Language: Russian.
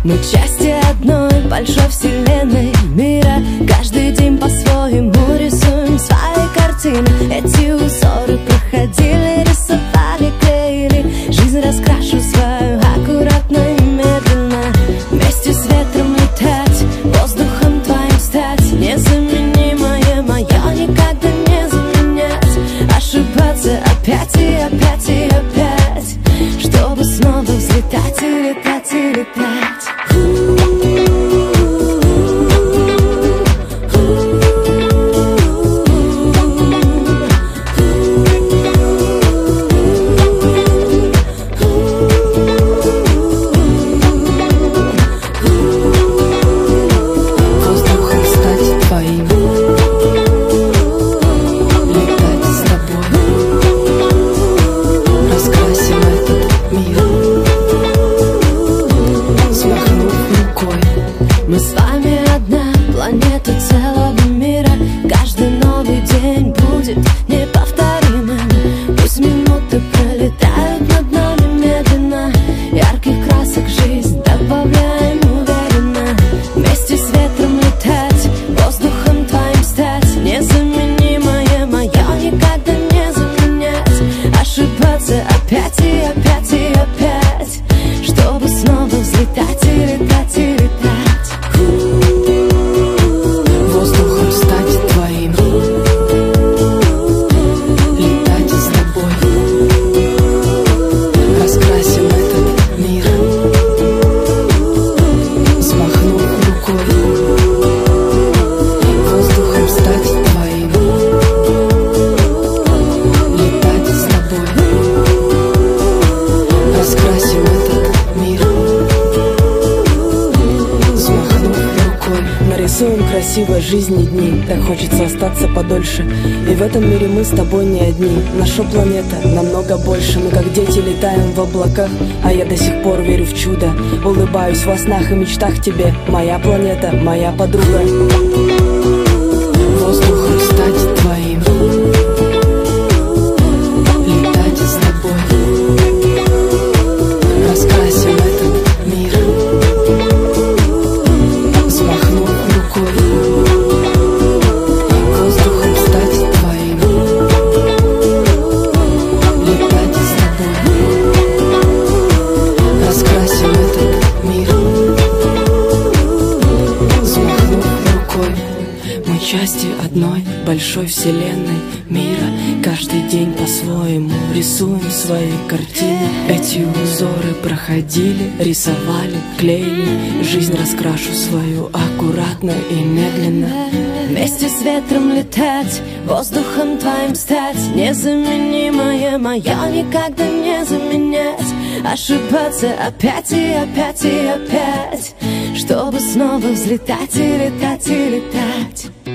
Мы части одной большой вселенной мира. Каждый день по-своему рисуем свои картины. Эти узоры проходили, рисовали, клеили. Жизнь раскрашу свою аккуратно и медленно. Вместе с ветром летать, воздухом твоим стать. Незаменимое мое никогда не заменять. Ошибаться опять и опять и опять, чтобы снова взлетать и летать и летать. Мы с вами одна планета целого мира. Каждый новый день будет неповторимым. Пусть минуты пролетают над нами медленно. Ярких красок жизнь добавляем уверенно. Вместе с ветром летать, воздухом твоим стать. Незаменимое мое никогда не заменять. Ошибаться опять и опять и опять, чтобы снова взлетать и летать и летать. Воздухом стать твоим, летать с тобой. Раскрасим этот мир, взмахнув рукой. Воздухом стать твоим, летать с тобой. Раскрасим этот мир, взмахнув рукой. Нарисуем красивой жизни дни. Так хочется остаться подольше. И в этом мире мы с тобой не одни. Наша планета намного больше. Мы как дети летаем в облаках, а я до сих пор верю в чудо. Улыбаюсь во снах и мечтах тебе. Моя планета, моя подруга. Воздухом стать твоим, летать с тобой. Раскрасим этот мир, взмахнув рукой. Воздухом стать твоим, летать с тобой. Раскрасим этот мир, взмахнув рукой. Мы части одной большой вселенной мира. Каждый день по-своему рисуем свои картины. Эти узоры проходили, рисовали, клеили. Жизнь раскрашу свою аккуратно и медленно. Вместе с ветром летать, воздухом твоим стать. Незаменимое мое никогда не заменять. Ошибаться опять и опять и опять, чтобы снова взлетать и летать и летать.